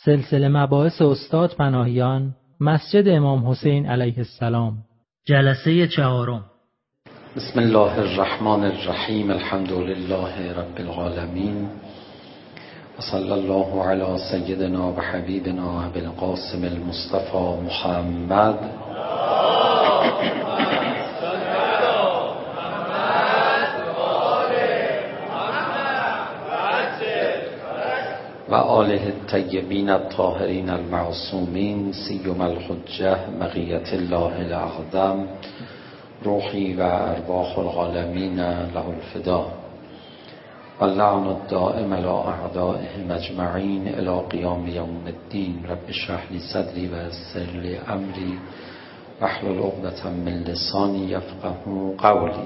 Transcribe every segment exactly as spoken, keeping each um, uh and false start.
سلسله مباحث استاد پناهیان، مسجد امام حسین علیه السلام، جلسه چهارم. بسم الله الرحمن الرحیم. الحمد لله رب العالمین و صلی الله علی سیدنا و حبیبنا ابی القاسم المصطفى محمد و آله الطیبین الطاهرین المعصومین سیما الحجة بقیة الله الاعظم روحی و ارواح العالمین له الفدا و اللعن الدائم علی اعدائهم اجمعین الی قیام یوم الدین. رب اشرح لی صدری و یسر لی امری واحلل عقدة من لسانی یفقهوا قولی.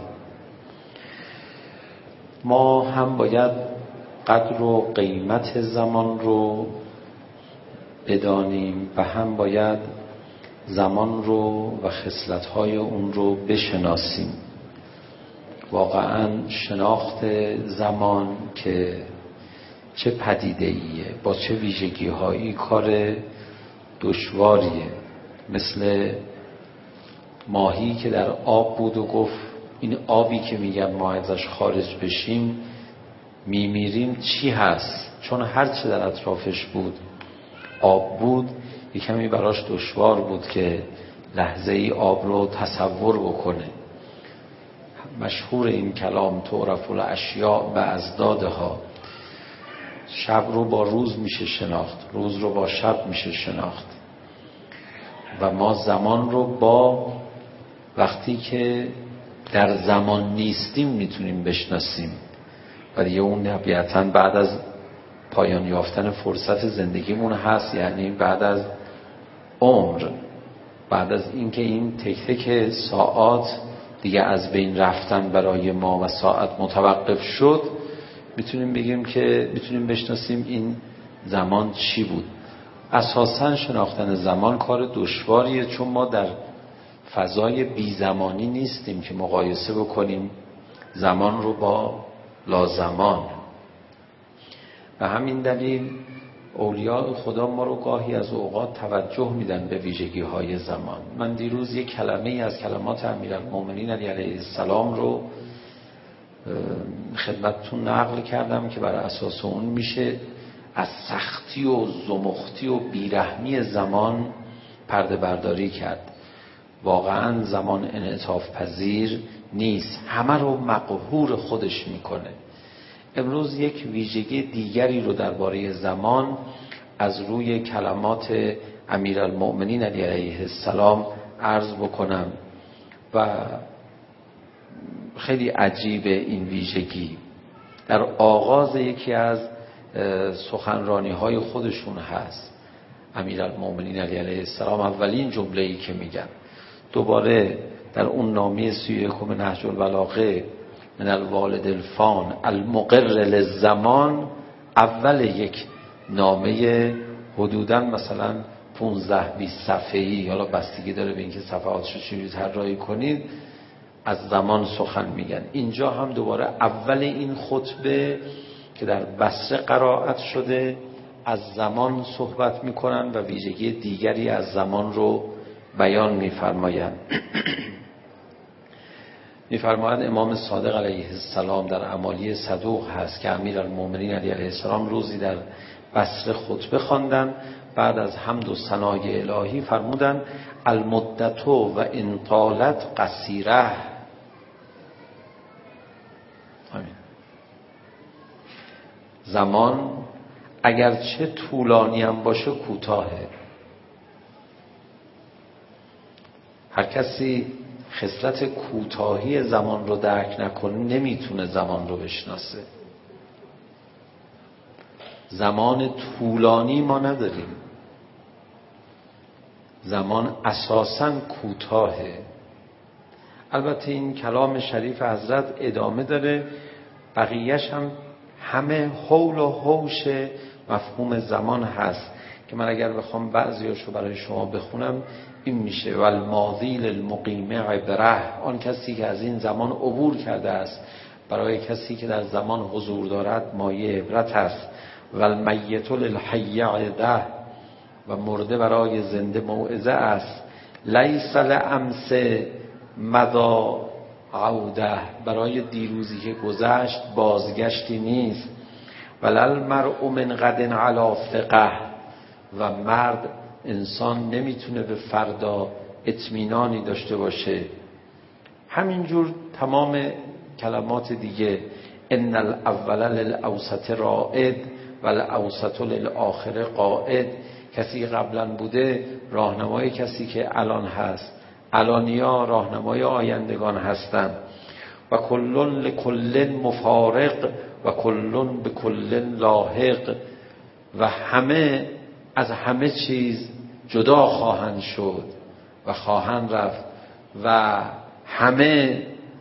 ما هم باید قدر و قیمت زمان رو بدانیم و هم باید زمان رو و خصلت‌های اون رو بشناسیم. واقعاً شناخت زمان که چه پدیده‌ایه، با چه ویژگی‌هایی، کار دشواریه. مثل ماهی که در آب بود و گفت این آبی که میگن ما ازش خارج بشیم میمیریم چی هست؟ چون هر چه در اطرافش بود آب بود، یک کمی براش دشوار بود که لحظه ای آب رو تصور بکنه. مشهور این کلام تعرف الاشیاء بازدادها، شب رو با روز میشه شناخت، روز رو با شب میشه شناخت و ما زمان رو با وقتی که در زمان نیستیم میتونیم بشناسیم و دیگه اون طبیعتاً بعد از پایان یافتن فرصت زندگیمون هست، یعنی بعد از عمر، بعد از اینکه این تک تک ساعات دیگه از بین رفتن برای ما و ساعت متوقف شد، میتونیم بگیم که میتونیم بشناسیم این زمان چی بود. اساساً شناختن زمان کار دشواریه، چون ما در فضای بی زمانی نیستیم که مقایسه بکنیم زمان رو با لازمان. و همین دلیل اولیاء خدا ما رو گاهی از اوقات توجه میدن به ویژگی های زمان. من دیروز یک کلمه ای از کلمات امیرالمؤمنین علیه السلام رو خدمتتون نقل کردم که بر اساس اون میشه از سختی و زمختی و بیرحمی زمان پرده برداری کرد. واقعا زمان انعطاف پذیر نیست، همه رو مقهور خودش میکنه. امروز یک ویژگی دیگری رو درباره زمان از روی کلمات امیرالمؤمنین علیه السلام عرض بکنم و خیلی عجیب این ویژگی. در آغاز یکی از سخنرانی های خودشون هست امیرالمؤمنین علیه السلام، اولین جمله‌ای که میگن، دوباره در اون نامه سی و یکم نهج البلاغه من الوالد الفان المقر للزمان، اول یک نامه حدوداً مثلا پانزده بیست صفحه‌ای، حالا بستگی داره به اینکه صفحاتش رو چجوری طراحی کنید، از زمان سخن میگن. اینجا هم دوباره اول این خطبه که در بصره قرائت شده از زمان صحبت میکنن و ویژگی دیگری از زمان رو بیان میفرمایند. میفرماید امام صادق علیه السلام در اعمالی صدوق هست که امیرالمؤمنین علیه السلام روزی در بصره خطبه خواندن، بعد از حمد و ثنای الهی فرمودن المدت و ان طالت قصیره. همین زمان اگرچه طولانی هم باشه کوتاهه. هر کسی خصلت کوتاهی زمان رو درک نکنه نمیتونه زمان رو بشناسه. زمان طولانی ما نداریم، زمان اساساً کوتاهه. البته این کلام شریف حضرت ادامه داره، بقیهش هم همه حول و حوش مفهوم زمان هست که من اگر بخوام بعضیاشو برای شما بخونم این میشه: والماضی للمقیم عبره، آن کسی که از این زمان عبور کرده است برای کسی که در زمان حضور دارد مایه عبرت است. والمیت للحی عده، و مرده برای زنده موعظه است. لیس لامس مضی عوده، برای دیروزی که گذشت بازگشتی نیست. ولل مرء من غد علی فقه، و مرد انسان نمیتونه به فردا اطمینانی داشته باشه. همینجور تمام کلمات دیگه، ان الاول للاوسط رائد و الاوسط للاخر قائد. کسی قبلا بوده راهنمای کسی که الان هست، الانیا راهنمای آیندگان هستند. و کلن لکل مفارق و کلن به کل لاحق، و همه از همه چیز جدا خواهند شد و خواهند رفت و همه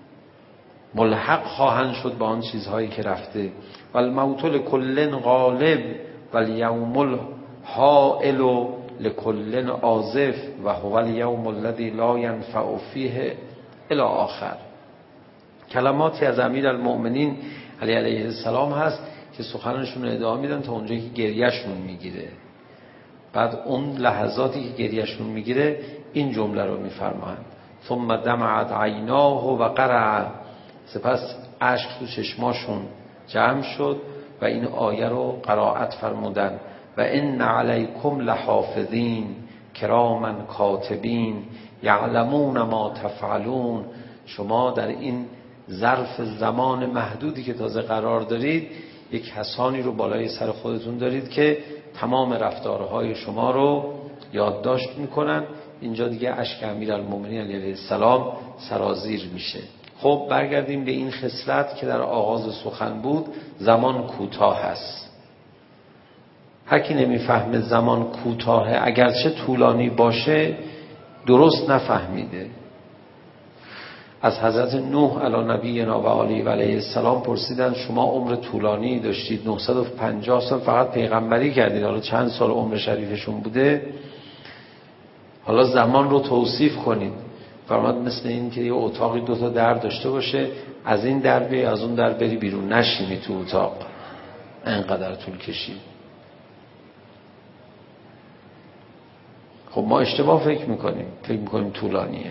ملحق خواهند شد با آن چیزهایی که رفته. و الموت لکل غالب و الیوم الحائل لکل آزف و هو الیوم الذی لا ینفع فیه الی آخر. کلماتی از امیرالمؤمنین علی علیه السلام هست که سخنشون ادامه میدن تا اونجایی که گریهشون میگیره. بعد اون لحظاتی که گریهشون میگیره این جمله رو میفرمایند: ثم دمعت عیناه و قرع، سپس اشک تو چشماشون جمع شد و این آیه رو قرائت فرمودن: و ان علیکم لحافظین کراما کاتبین یعلمون ما تفعلون. شما در این ظرف زمان محدودی که تازه قرار دارید یک کسانی رو بالای سر خودتون دارید که تمام رفتارهای شما رو یادداشت میکنن. اینجا دیگه اشک امیرالمؤمنین علیه السلام سرازیر میشه. خب برگردیم به این خصلت که در آغاز سخن بود. زمان کوتاه است. هر کی نمیفهمه زمان کوتاهه، اگرچه طولانی باشه، درست نفهمیده. از حضرت نوح علی نبینا و آله و علیه السلام پرسیدن شما عمر طولانی داشتید، نهصد و پنجاه سال فقط پیغمبری کردید، حالا چند سال عمر شریفشون بوده؟ حالا زمان رو توصیف کنید. فرمود مثل این که یه اتاقی دو تا در داشته باشه، از این در بیای از اون در بری بیرون، نشینی تو اتاق، اینقدر طول کشید. خب ما اشتباه فکر میکنیم، فکر میکنیم طولانیه،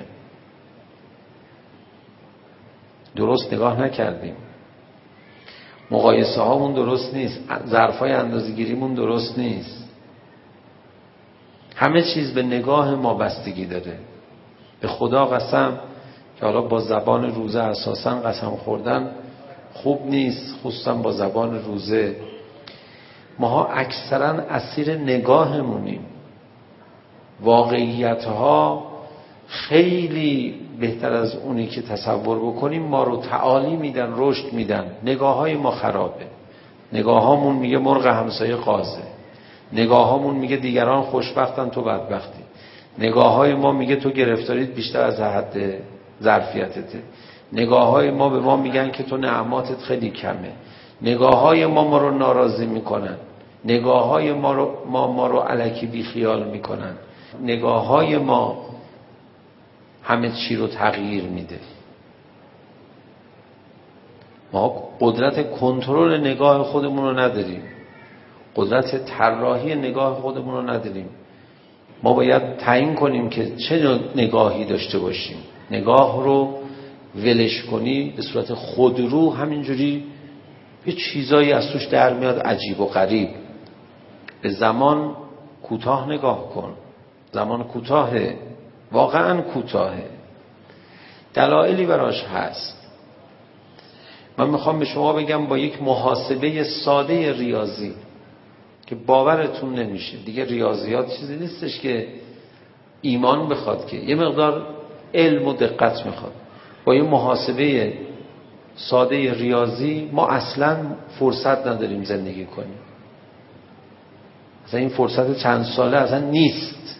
درست نگاه نکردیم. مقایسه هامون درست نیست، ظرفای اندازه‌گیریمون درست نیست. همه چیز به نگاه ما بستگی داره. به خدا قسم که حالا با زبان روزه اساساً قسم خوردن خوب نیست، خصوصا با زبان روزه. ماها اکثراً اسیر نگاهمونیم. واقعیتها خیلی بهتر از اونی که تصور بکنیم ما رو تعالی میدن، رشد میدن. نگاه های ما خرابه. نگاه هامون میگه مرغ همسایه قازه. نگاه هامون میگه دیگران خوشبختن تو بدبختی. نگاه های ما میگه تو گرفتاریت بیشتر از حد ظرفیتته. نگاه های ما به ما میگن که تو نعماتت خیلی کمه. نگاه های ما ما رو ناراضی میکنن. نگاه های ما رو ما, ما رو الکی بی خیال میکنن. نگاه های ما همه چی رو تغییر میده. ما قدرت کنترل نگاه خودمون رو نداریم، قدرت طراحی نگاه خودمون رو نداریم. ما باید تعیین کنیم که چه نگاهی داشته باشیم. نگاه رو ولش کنی به صورت خودرو، همینجوری یه چیزایی از توش در میاد عجیب و غریب. به زمان کوتاه نگاه کن. زمان کوتاهه، واقعا کوتاهه. دلایلی براش هست. من میخوام به شما بگم با یک محاسبه ساده ریاضی که باورتون نمیشه، دیگه ریاضیات چیزی نیستش که ایمان بخواد، که یه مقدار علم و دقت میخواد. با یه محاسبه ساده ریاضی ما اصلا فرصت نداریم زندگی کنیم. اصلا این فرصت چند ساله اصلا نیست.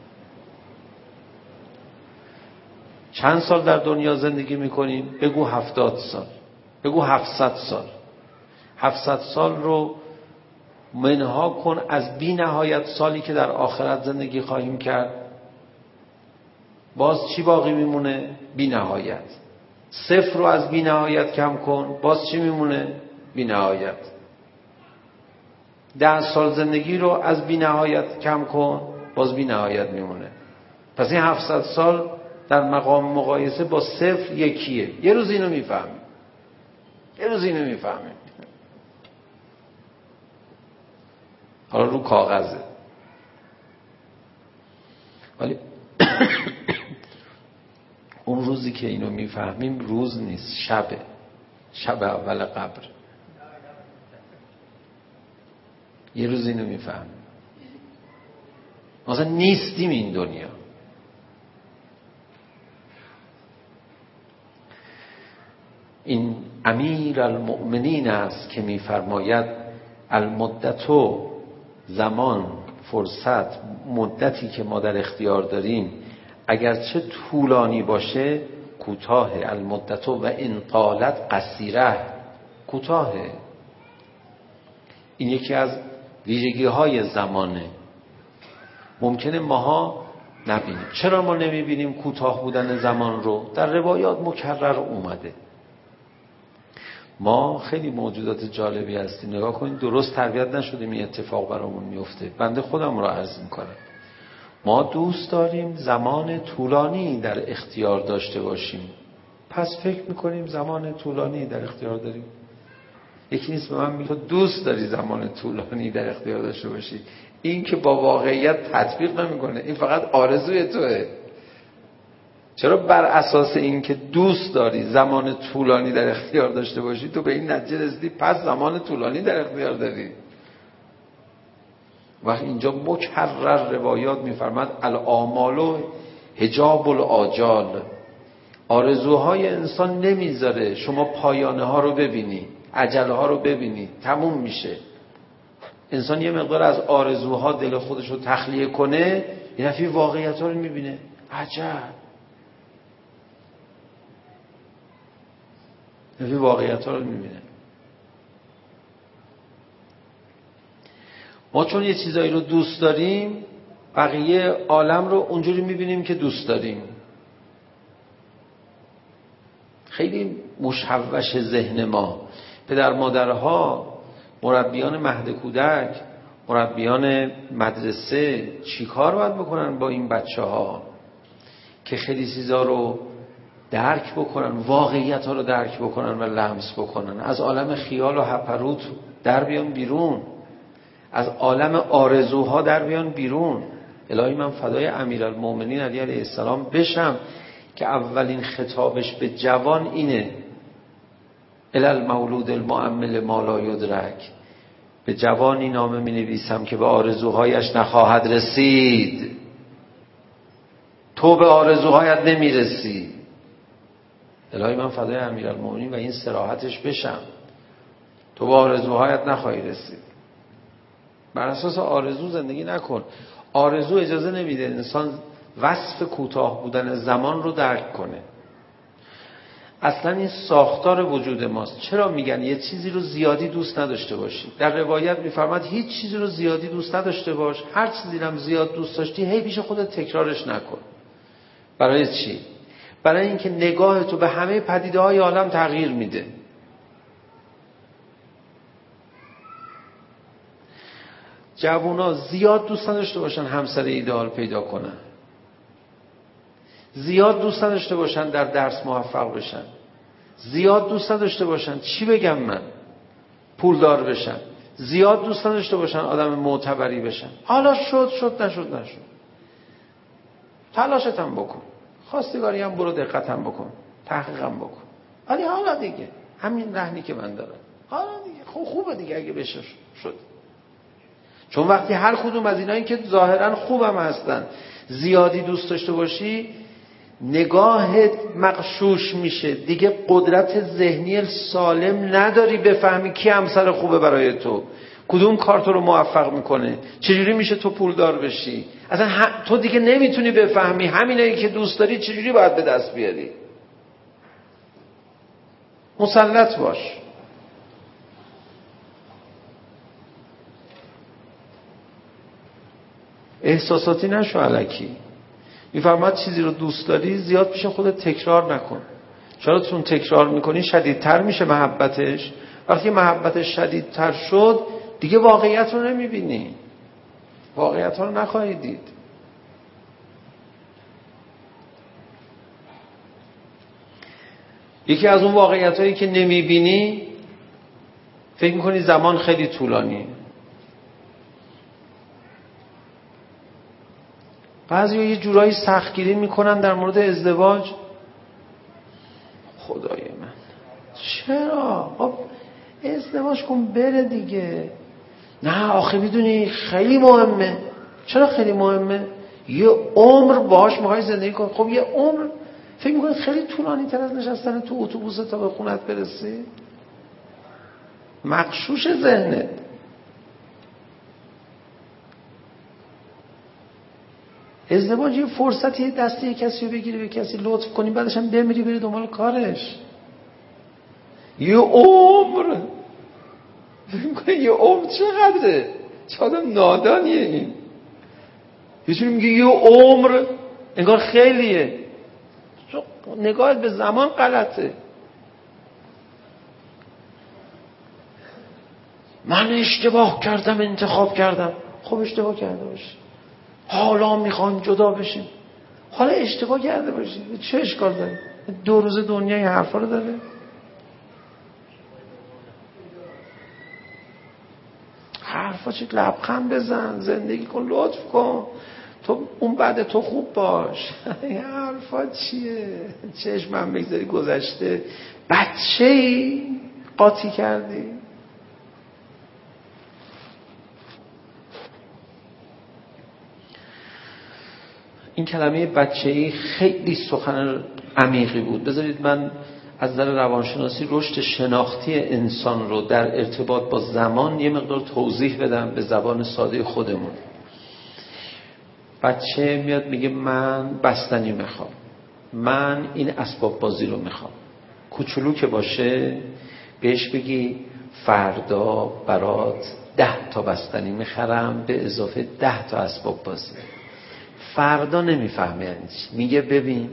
چند سال در دنیا زندگی میکنیم؟ بگو هفتاد سال، بگو هفتصد سال. هفتصد سال رو منها کن از بی نهایت سالی که در آخرت زندگی خواهیم کرد. باز چی باقی میمونه؟ بی نهایت. صفر رو از بی نهایت کم کن، باز چی میمونه؟ بی نهایت. ده سال زندگی رو از بی نهایت کم کن، باز بی نهایت میمونه. پس این هفتصد سال در مقام مقایسه با صفر یکیه. یه روز اینو میفهمیم، یه روز اینو میفهمیم. حالا رو کاغذه، ولی اون روزی که اینو میفهمیم روز نیست، شبه، شب اول قبر. یه روز اینو میفهمیم، مثلا نیستیم این دنیا. این امیر المؤمنین است که میفرماید المدتو، زمان، فرصت، مدتی که ما در اختیار داریم اگرچه طولانی باشه کوتاه. المدتو و ان طالت قصیره، کوتاهه. این یکی از ویژگی های زمانه. ممکنه ماها نبینیم. چرا ما نمیبینیم کوتاه بودن زمان رو؟ در روایات مکرر اومده. ما خیلی موجودات جالبی هستیم. نگاه کنید، درست تربیت نشدیم این اتفاق برامون میفته. بنده خودم رو عرض میکنم، ما دوست داریم زمان طولانی در اختیار داشته باشیم، پس فکر میکنیم زمان طولانی در اختیار داریم. یکی نیست به من میگه دوست داری زمان طولانی در اختیار داشته باشی، این که با واقعیت تطبیق نمیکنه، این فقط آرزوی توه. چرا بر اساس این که دوست داری زمان طولانی در اختیار داشته باشی تو به این نتیجه رسیدی پس زمان طولانی در اختیار داری؟ وقت اینجا مکرر روایات میفرماد الاعمال حجاب الآجال، آرزوهای انسان نمیذاره شما پایانه ها رو ببینی، عجله ها رو ببینی، تموم میشه. انسان یه مقدار از آرزوها دل خودش رو تخلیه کنه، یه دفعه واقعیت ها رو میبینه، عجب، یه دفعه واقعیت ها رو میبینه. ما چون یه چیزایی رو دوست داریم بقیه عالم رو اونجوری میبینیم که دوست داریم. خیلی مشوش ذهن ما. پدر مادرها، مربیان مهد کودک، مربیان مدرسه چی کار باید بکنن با این بچه ها که خیلی چیزا رو درک بکنن، واقعیت ها رو درک بکنن و لمس بکنن، از عالم خیال و هپروت در بیان بیرون، از عالم آرزوها در بیان بیرون. الهی من فدای امیرالمومنین علی علیه السلام بشم که اولین خطابش به جوان اینه الالمولود المؤمل ما لا یدرک. به جوانی نامه می نویسم که به آرزوهایش نخواهد رسید. تو به آرزوهایت نمی رسی. الهی من فدای امیرالمومنین و این صراحتش بشم، تو به آرزوهایت نخواهی رسید. بر اساس آرزو زندگی نکن. آرزو اجازه نمیده انسان وصف کوتاه بودن زمان رو درک کنه. اصلا این ساختار وجود ماست. چرا میگن یه چیزی رو زیادی دوست نداشته باشی؟ در روایت میفرماد هیچ چیزی رو زیادی دوست نداشته باش، هر چیزی رو زیاد دوست داشتی هی پیش خودت تکرارش نکن. برای چی؟ برای اینکه نگاه تو به همه پدیده های عالم تغییر میده. جوونا زیاد دوست نداشته باشن همسر ایدئال پیدا کنن، زیاد دوست نداشته باشن در درس موفق بشن، زیاد دوست نداشته باشن چی بگم من پولدار بشن، زیاد دوست نداشته باشن آدم معتبری بشن. حالا شد شد، نشد نشد، تلاشت هم بکن، خواستگاری هم برو، دقت هم بکن، تحقیق هم بکن، ولی حالا دیگه همین رهنی که من دارم، حالا دیگه خوب خوبه دیگه اگه بشه شد. چون وقتی هر کدوم از اینایی که ظاهرا خوبم هستن زیادی دوست داشته باشی، نگاهت مغشوش میشه، دیگه قدرت ذهنی سالم نداری بفهمی کی همسر خوبه برای تو، کدوم کار تو رو موفق میکنه، چجوری میشه تو پولدار بشی. اصلا تو دیگه نمیتونی بفهمی همینایی که دوست داری چجوری باید به دست بیاری. مسلط باش. احساساتی نشو الکی. میفرماد چیزی رو دوست داری زیاد پیش خودت تکرار نکن. چرا؟ چون تکرار میکنی شدیدتر میشه محبتش. وقتی محبتش شدیدتر شد دیگه واقعیت رو نمیبینی، واقعیت رو نخواهی دید. یکی از اون واقعیت هایی که نمیبینی، فکر میکنی زمان خیلی طولانی. بعضی ها یه جورایی سختگیری میکنن در مورد ازدواج. خدای من چرا؟ خب ازدواج کن بره دیگه. نه آخه میدونی خیلی مهمه. چرا خیلی مهمه؟ یه عمر باهاش میخوای زندگی کن. خب یه عمر فکر میکنی خیلی طولانی تر از نشستن تو اتوبوس تا به خونت برسی؟ مغشوش ذهنت. ازدواج یه فرصتی، دستی کسی رو بگیری به کسی لطف کنی، بعدش هم بمیری بری دنبال کارش. یه عمر فکر میکنی یه عمر چقدره؟ چه آدم نادانیه این. یه چونی میگه یه عمر انگار خیلیه. نگاهت به زمان غلطه. من اشتباه کردم انتخاب کردم. خب اشتباه کرده باشی، حالا میخوام جدا بشیم. حالا اشتباه کرده باشی چه اشکال داره؟ دو روز دنیا این حرفا رو داره. حرفا چه؟ لبخند بزن، زندگی کن، لطف کن، تو اون بعد تو خوب باش. این حرفا چیه؟ چشمم بگذاری گذشته بچه‌ای قاطی کردی. این کلمه بچه‌ای خیلی سخن عمیقی بود. بذارید من از نظر روانشناسی رشد شناختی انسان رو در ارتباط با زمان یه مقدار توضیح بدم به زبان ساده خودمون. بچه میاد میگه من بستنی میخوام، من این اسباب بازی رو میخوام. کوچولو که باشه بهش بگی فردا برات ده تا بستنی میخرم به اضافه ده تا اسباب بازی. فردا نمیفهمه یعنی چی. میگه ببین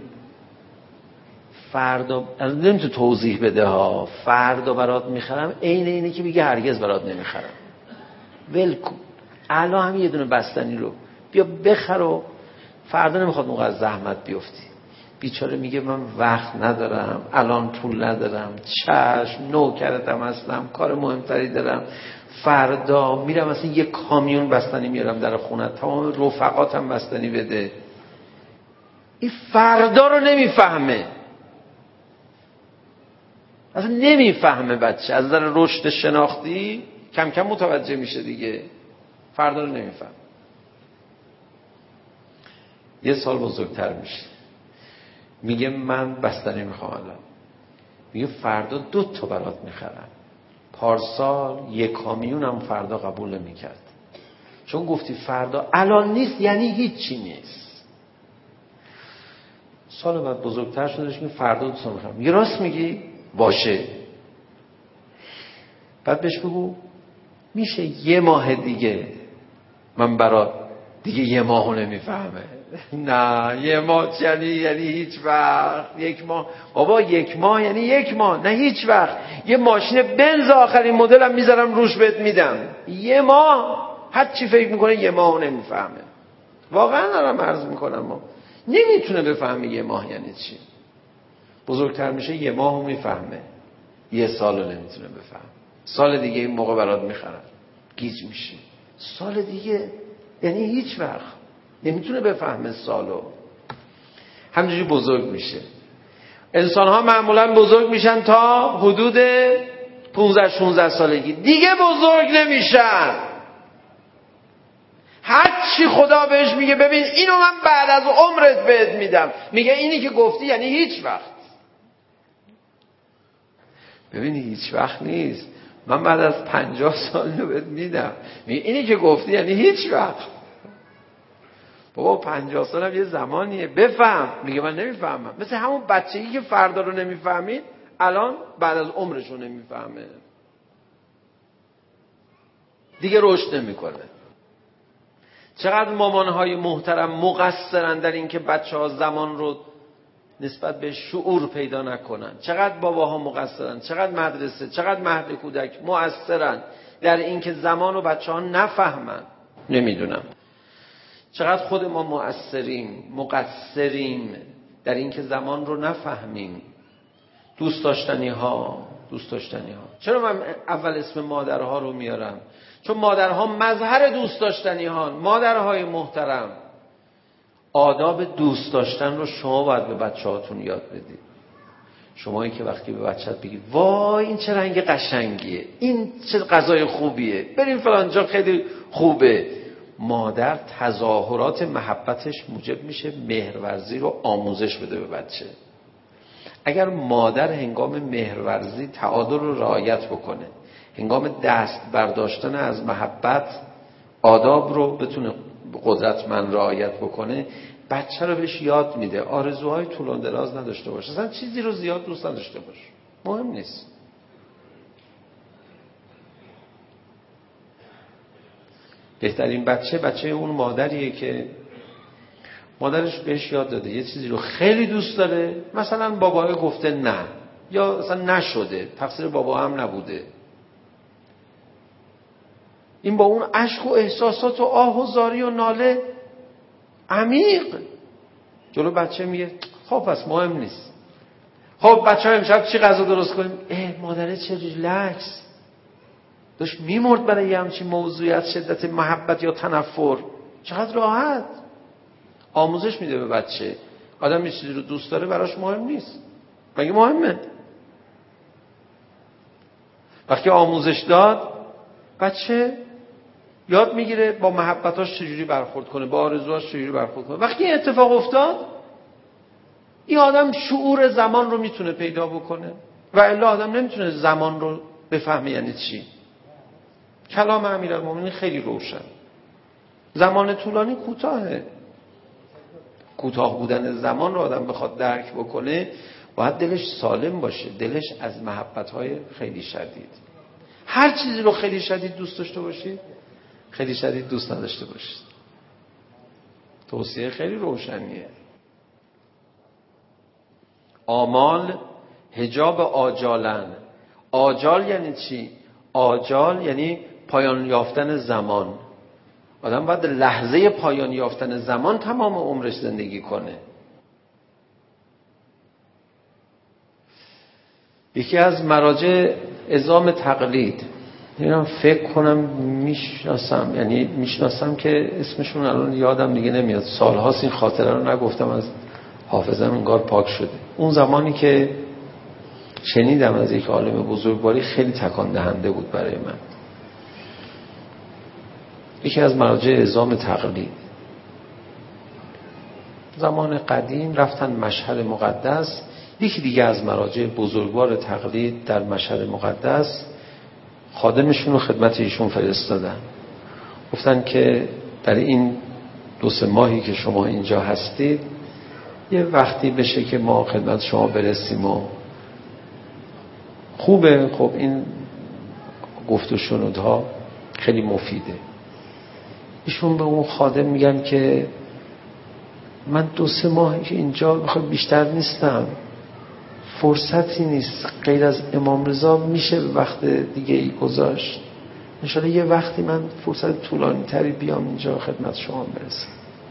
فردا، نمیتونه توضیح بده ها، فردا برات میخرم عین اینه که میگه هرگز برات نمیخرم. ولکن الان هم یه دونه بستنی رو بیا بخر و فردا نمیخواد اونقدر زحمت بیفتی. بیچاره میگه من وقت ندارم، الان پول ندارم، چشم نوکرتم هستم، کار مهمتری دارم، فردا میرم مثلا یه کامیون بستنی میارم در خونه، تمام رفقاتم بستنی بده. این فردا رو نمیفهمه، اصلا نمیفهمه. بچه از نظر رشد شناختی کم کم متوجه میشه دیگه. فردا رو نمیفهم. یه سال بزرگتر میشه میگه من بستنی میخوام الان. میگه فردا دو تا برات میخرم. پارسال یک کامیونم فردا قبول نمیکرد، چون گفتی فردا الان نیست یعنی هیچی نیست. سال بعد بزرگتر شدش میگه فردا دو تا میخرم. میگه راست میگی؟ باشه. بعد بهش بگو میشه یه ماه دیگه من برات دیگه یه ماهو نمیفهمه. نه یه ماه یعنی یعنی هیچ وقت. یک ماه بابا، یک ماه یعنی یک ماه، نه هیچ وقت. یه ماشین بنز آخرین مدلم میذارم روش بهت میدم. یه ماه هر چی فکر میکنه یه ماهو نمیفهمه. واقعا دارم عرض میکنم ما نمیتونه بفهمه یه ماه یعنی چی. بزرگتر میشه یه ماهو میفهمه، یه سالو نمیتونه بفهمه. سال دیگه این موقع برات میخرن، گیج میشه. سال دیگه یعنی هیچ وقت نمیتونه بفهمه سالو. همینجوری بزرگ میشه. انسان ها معمولا بزرگ میشن تا حدود پانزده شانزده سالگی، دیگه بزرگ نمیشن. هر چی خدا بهش میگه ببین اینو من بعد از عمرت بهت میدم، میگه اینی که گفتی یعنی هیچ وقت. ببین هیچ وقت نیست، من بعد از پنجاه سال رو بهت میدم. میگه اینی که گفتی یعنی هیچ وقت. بابا پنجاه سالم یه زمانیه، بفهم. میگه من نمیفهمم. مثل همون بچه‌ای که فردا رو نمیفهمید الان بعد از عمرش رو نمیفهمه، دیگه رشد نمیکنه. چقدر مامانهای محترم مقصرن در این که بچه ها زمان رو نسبت به شعور پیدا نکنن. چقدر باباها مقصرن، چقدر مدرسه، چقدر مهد کودک مؤثرن. در اینکه زمان رو بچه‌ها نفهمن. نمیدونم چقدر خود ما مؤثریم، مقصریم در اینکه زمان رو نفهمیم. دوست داشتنی ها دوست داشتنی ها چرا من اول اسم مادرها رو میارم؟ چون مادرها مظهر دوست داشتنی ها. مادرهای محترم، آداب دوست داشتن رو شما باید به بچه‌هاتون یاد بدید. شمایی که وقتی به بچه‌ت بگید وای این چه رنگ قشنگیه، این چه غذای خوبیه، بریم فلان جا خیلی خوبه، مادر تظاهرات محبتش موجب میشه مهرورزی رو آموزش بده به بچه. اگر مادر هنگام مهرورزی تعادل رو رعایت بکنه، هنگام دست برداشتن از محبت آداب رو بتونه قدرتمند رعایت بکنه، بچه رو بهش یاد میده آرزوهای طولان دراز نداشته باشه، اصلا چیزی رو زیاد دوست نداشته باشه، مهم نیست. بهترین بچه بچه اون مادریه که مادرش بهش یاد داده یه چیزی رو خیلی دوست داره، مثلا بابا گفته نه یا اصلا نشده، تقصیر بابا هم نبوده، این با اون عشق و احساسات و آه و زاری و ناله عمیق جلو بچه میگه خب پس مهم نیست. خب بچه ها امشب چی غذا درست کنیم؟ اه مادره چه ریلکس داشت میمرد برای یه همچین موضوعی از شدت محبت یا تنفر، چقدر راحت. آموزش میده به بچه. آدم یه چیزی رو دوست داره براش مهم نیست، مگه مهمه؟ وقتی آموزش داد بچه یاد میگیره با محبتاش چجوری برخورد کنه، با آرزوهاش چجوری برخورد کنه. وقتی این اتفاق افتاد این آدم شعور زمان رو میتونه پیدا بکنه، و الا آدم نمیتونه زمان رو بفهمه یعنی چی. کلام امیرالمومنین خیلی روشن. زمان طولانی کوتاهه. کوتاه بودن زمان رو آدم بخواد درک بکنه باید دلش سالم باشه، دلش از محبت‌های خیلی شدید. هر چیزی رو خیلی شدید دوست داشته باشید، خیلی شدید دوست نداشته باشید. توصیه خیلی روشنیه. آمال حجاب آجالن. آجال یعنی چی؟ آجال یعنی پایان یافتن زمان. آدم باید لحظه پایان یافتن زمان تمام عمرش زندگی کنه. یکی از مراجع عظام تقلید، اینا فکر کنم میشناسم، یعنی میشناسم که اسمشون الان یادم دیگه نمیاد، سالهاست این خاطره رو نگفتم، از حافظم انگار پاک شده. اون زمانی که شنیدم از یک عالم بزرگواری خیلی تکان دهنده بود برای من. یکی از مراجع عظام تقلید زمان قدیم رفتن مشهد مقدس، یکی دیگه از مراجع بزرگوار تقلید در مشهد مقدس خادمشون رو خدمت ایشون فرستادن، گفتن که در این دو سه ماهی که شما اینجا هستید یه وقتی بشه که ما خدمت شما برسیم و خوبه. خب این گفت و شنودها خیلی مفیده. ایشون به اون خادم میگن که من دو سه ماه اینجا میخوام، بیشتر نیستم، فرصتی نیست، غیر از امام رضا میشه وقت دیگه ای گذاشت، انشاءالله یه وقتی من فرصت طولانی تری بیام اینجا خدمت شما برسم.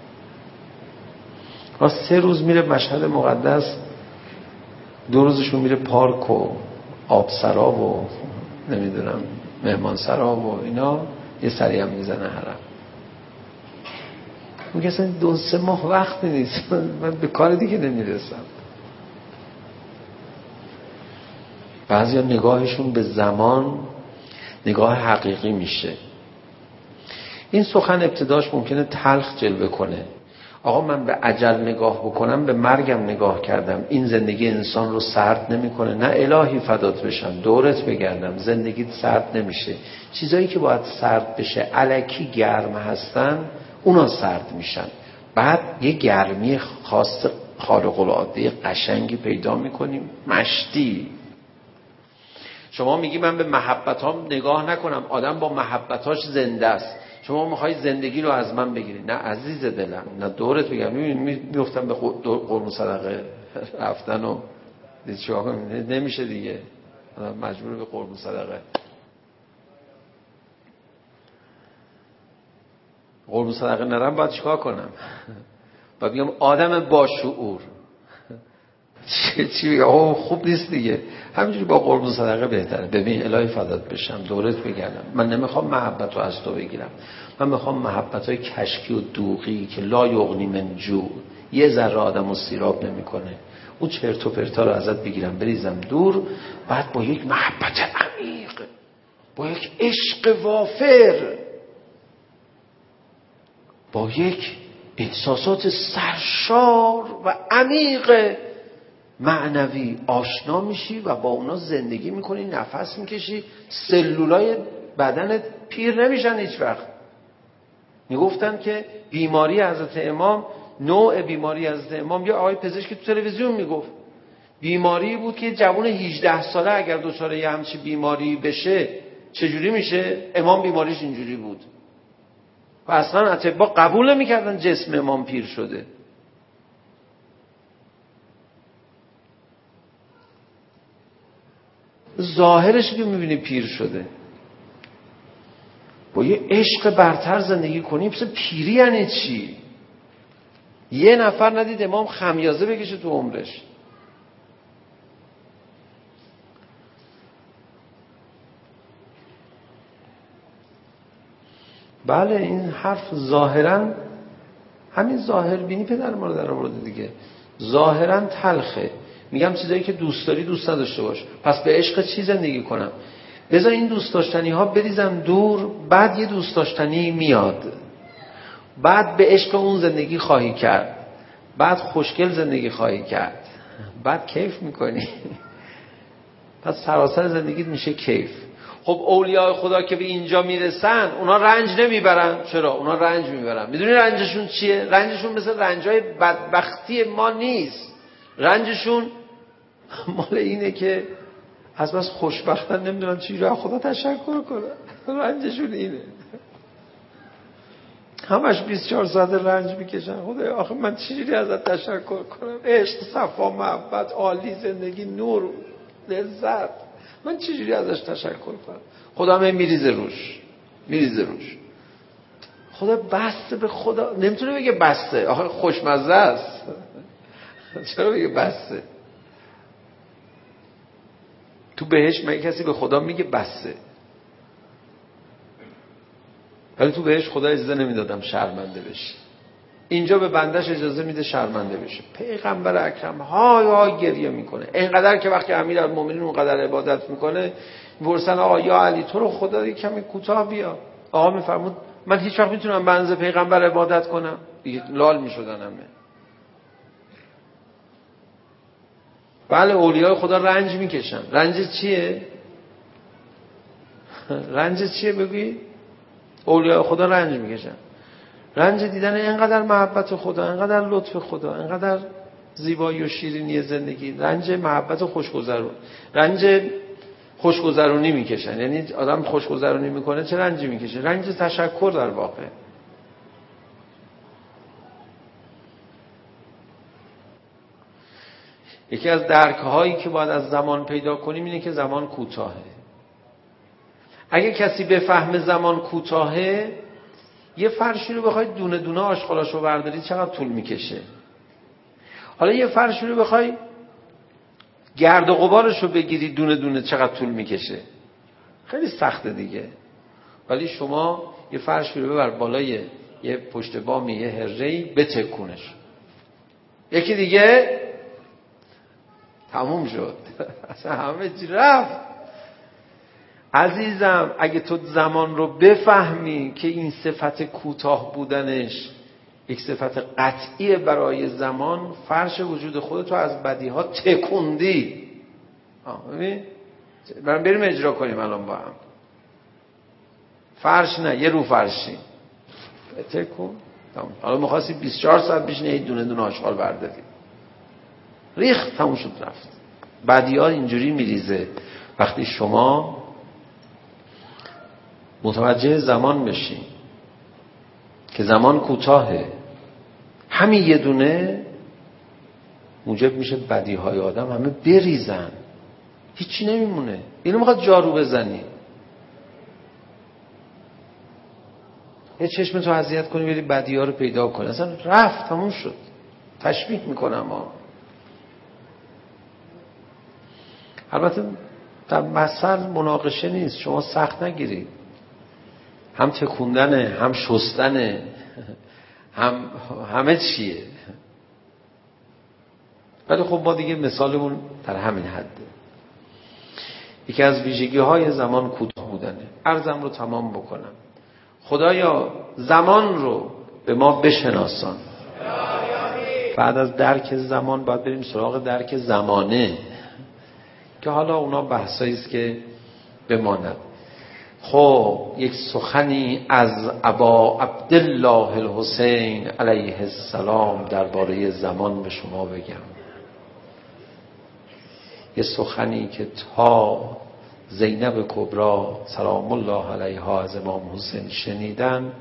راست سه روز میره مشهد مقدس، دو روزشون میره پارک و آبسرا و نمیدونم مهمان سرا و اینا، یه سری هم میزنه حرم. میگه اصلا دو سه ماه وقتی نیست، من به کار دیگه نمیرسم. بعضی ها نگاهشون به زمان نگاه حقیقی میشه. این سخن ابتداش ممکنه تلخ جلوه کنه. آقا من به اجل نگاه بکنم به مرگم نگاه کردم، این زندگی انسان رو سرد نمیکنه. نه الهی فدات بشم دورت بگردم، زندگیت سرد نمیشه. چیزایی که باید سرد بشه الکی گرم هستن اونا سرد میشن. بعد یه گرمی خاص خارق العاده قشنگی پیدا میکنیم، مشتی. شما میگی من به محبتام نگاه نکنم، آدم با محبتاش زنده است، شما میخوای زندگی رو از من بگیری. نه عزیز دلم، نه دورت بگم. میفتم به قربون صدقه رفتن و دید چه نمیشه دیگه، مجبور به قربون صدقه. قربون صدقه نرم باید چیکار کنم؟ باید بگم آدم با شعور. چی چی بگم؟ خوب نیست دیگه. همینجوری با قربون صدقه بهتره. ببین الهی فدات بشم، دورت بگردم، من نمیخوام محبت رو از تو بگیرم، من میخوام محبت های کشکی و دوغی که لا یغنی من جوع، یه ذره آدم رو سیراب نمیکنه، اون چرت و پرتا رو ازت بگیرم بریزم دور. بعد با یک محبت عمیق، با یک عشق وافر، با یک احساسات سرشار و عمیق معنوی آشنا میشی و با اونا زندگی میکنی، نفس میکشی، سلولای بدنت پیر نمیشن هیچ وقت. میگفتن که بیماری حضرت امام، نوع بیماری حضرت امام، یا آقای پزشک تو تلویزیون میگفت بیماری بود که جوان هجده ساله اگر دچار یه همچین بیماری بشه چجوری میشه؟ امام بیماریش اینجوری بود و اصلا اطباء قبول نمیکردن جسم امام پیر شده. ظاهرش که میبینی پیر شده. با یه عشق برتر زندگی کنی. مثل پیری یعنی چی؟ یه نفر ندید امام خمیازه بکشه تو عمرش. بله این حرف ظاهرا، همین ظاهر بینی پدر ما رو در آورده دیگه، ظاهرا تلخه. میگم چیزایی که دوست داری دوست نداشته باش. پس به عشق چی زندگی کنم؟ بذار این دوست داشتنی ها بریزم دور، بعد یه دوست داشتنی میاد، بعد به عشق اون زندگی خواهی کرد، بعد خوشگل زندگی خواهی کرد، بعد کیف میکنی. پس سراسر زندگیت میشه کیف. خب اولیاء خدا که به اینجا میرسن اونا رنج نمیبرن. چرا؟ اونا رنج میبرن. میدونی رنجشون چیه؟ رنجشون مثل رنجای بدبختی ما نیست. رنجشون مال اینه که از بس خوشبختن نمیدونن چی رو خدا تشکر کنن. رنجشون اینه. همش بیست و چهار ساعت رنج میکشن. خدایا آخه من چجوری ازت تشکر کنم؟ عشق، صفا، محبت، عالی، زندگی، نور، لذت، من چجوری ازش تشکر کنم؟ خدا همه میریزه روش، میریزه روش. خدا بسته به خدا نمیتونه بگه بسته. آخه خوشمزه است. چرا بگه بسته؟ تو بهشت مگه کسی به خدا میگه بسته؟ ولی تو بهشت خدا اجازه نمیدادم شرمنده بشه. اینجا به بندش اجازه میده شرمنده بشه. پیغمبر اکرم های های گریه میکنه، اینقدر که وقتی امیرالمومنین اونقدر عبادت میکنه میپرسن آقا یا علی تو رو خدا یک کمی کوتاه بیا. آقا میفرمود من هیچ وقت میتونم به اندازه پیغمبر عبادت کنم؟ دیگه لال میشدن همه. بله اولیاء خدا رنج میکشن. رنج چیه؟ رنج چیه بگی؟ اولیاء خدا رنج میکشن. رنج دیدن اینقدر محبت خدا، اینقدر لطف خدا، اینقدر زیبایی و شیرینی زندگی، رنج محبت و خوشگذرون، رنج خوشگذرونی میکشن. یعنی آدم خوشگذرونی میکنه چه رنجی میکشه؟ رنج تشکر در واقع. یکی از درک‌هایی که باید از زمان پیدا کنیم اینه که زمان کوتاهه. اگه کسی بفهمه زمان کوتاهه، یه فرشی رو بخوای دونه دونه آشغالاشو برداری چقدر طول میکشه؟ حالا یه فرشی رو بخوای گرد و غبارشو بگیری دونه دونه چقدر طول میکشه؟ خیلی سخته دیگه. ولی شما یه فرشی رو ببر بالای یه پشت بامی یه هره‌ای بتکونش، یکی دیگه تموم شد. اصلا همه چی رفت. عزیزم اگه تو زمان رو بفهمی که این صفت کوتاه بودنش یک صفت قطعیه برای زمان، فرش وجود خودتو از بدیها تکوندی. ببین بریم بریم اجرا کنیم الان با هم. فرش نه، یه رو فرشی تکون. حالا می‌خواستی بیست و چهار ساعت بشینی دونه دونه آشغال برداری، ریخت، تموم شد رفت. بدیها اینجوری میریزه. وقتی شما متوجه زمان بشی که زمان کوتاهه، همین یه دونه موجب میشه بدیهای آدم همه بریزن، هیچی نمیمونه. اینو میخواد جارو بزنی. یه چشم تو اذیت کنی بری بدی‌ها رو پیدا کنی، اصلا رفت تموم شد. تشبیه میکنم ها. البته در مثل مناقشه نیست، شما سخت نگیرید، هم تکوندنه، هم شستنه، هم همه چیه. ولی خب ما دیگه مثالمون در همین حده. یکی از ویژگی های زمان کوتاه بودنه. عرضم رو تمام بکنم. خدایا زمان رو به ما بشناسان. بعد از درک زمان باید بریم سراغ درک زمانه که حالا اونا بحثایی است که بماند. خب یک سخنی از ابا عبدالله الحسین علیه السلام درباره زمان به شما بگم. یه سخنی که تا زینب کبری سلام الله علیها از امام حسین شنیدن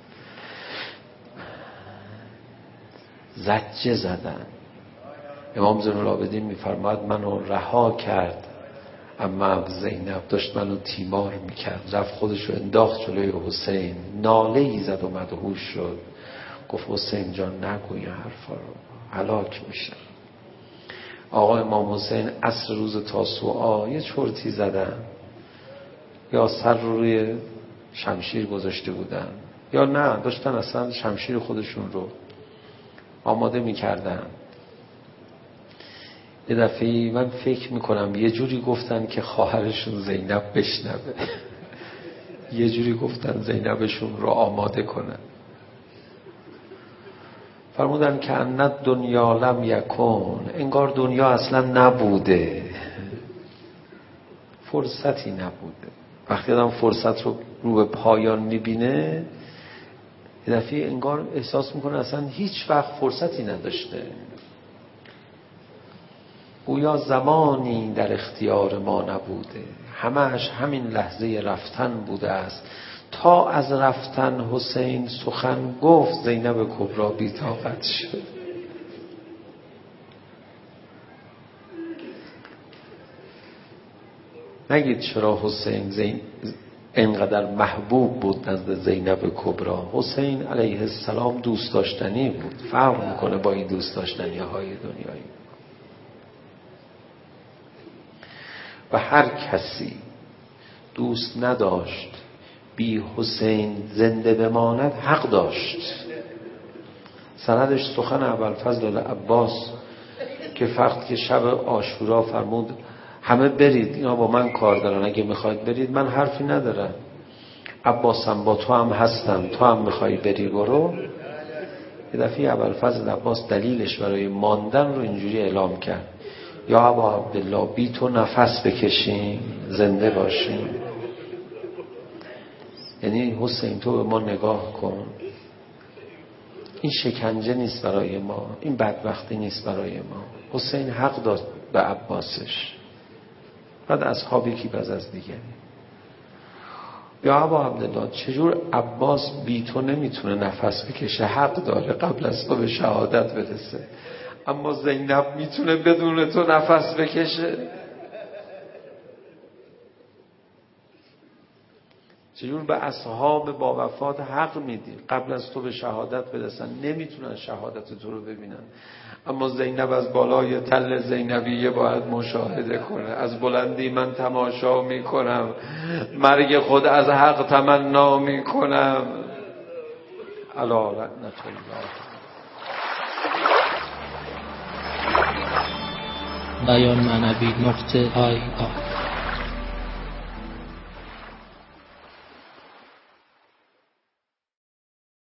زجه زدن. امام زین العابدین میفرماید منو رها کرد، اما زینب داشت منو تیمار میکرد، رفت خودشو انداخت جلوی حسین، ناله ای زد و مدهوش شد. گفت حسین جان نگو این حرفا رو، هلاک میشم. آقا امام حسین عصر روز تاسوعا یه چرتی زدن، یا سر رو روی شمشیر گذاشته بودن یا نه داشتن اصلا شمشیر خودشون رو آماده میکردن. یه دفعه من فکر میکنم یه جوری گفتن که خواهرشون زینب بشنوه، یه جوری گفتن زینبشون رو آماده کنن. فرمودن که ان دنیا لم یکن، انگار دنیا اصلا نبوده، فرصتی نبوده. وقتی آدم فرصت رو رو به پایان میبینه یه دفعه انگار احساس میکنه اصلا هیچ وقت فرصتی نداشته. گویا زمانی در اختیار ما نبوده، همهش همین لحظه رفتن بوده است. تا از رفتن حسین سخن گفت زینب کبری بی‌طاقت شد. نگید چرا حسین زین اینقدر محبوب بود نزد زینب کبری. حسین علیه السلام دوست داشتنی بود، فرق میکنه با این دوست داشتنی های دنیایی. و هر کسی دوست نداشت بی حسین زنده بماند حق داشت. سندش سخن ابوالفضل عباس که وقتی که شب عاشورا فرمود همه برید، اینا با من کار دارن، اگه میخواید برید من حرفی ندارم، عباسم با تو هم هستم، تو هم میخوای بری برو. یه دفعه ابوالفضل عباس دلیلش برای ماندن رو اینجوری اعلام کرد: یا ابا عبدالله بی تو نفس بکشیم زنده باشیم. یعنی حسین تو به ما نگاه کن، این شکنجه نیست برای ما، این بدبختی نیست برای ما. حسین حق داد به عباسش، بعد اصحابی کی باز از دیگری. یا ابا عبدالله چجور عباس بی تو نمیتونه نفس بکشه؟ حق داره قبل از تو به شهادت برسه، اما زینب میتونه بدون تو نفس بکشه؟ چجور به اصحاب با وفات حق میدی قبل از تو به شهادت برسن؟ نمیتونن شهادت تو رو ببینن، اما زینب از بالای تل زینبیه باید مشاهده کنه. از بلندی من تماشا میکنم، مرگ خود از حق تمنا میکنم. الا لعنت الله. بیان معنوی نقطه آی آی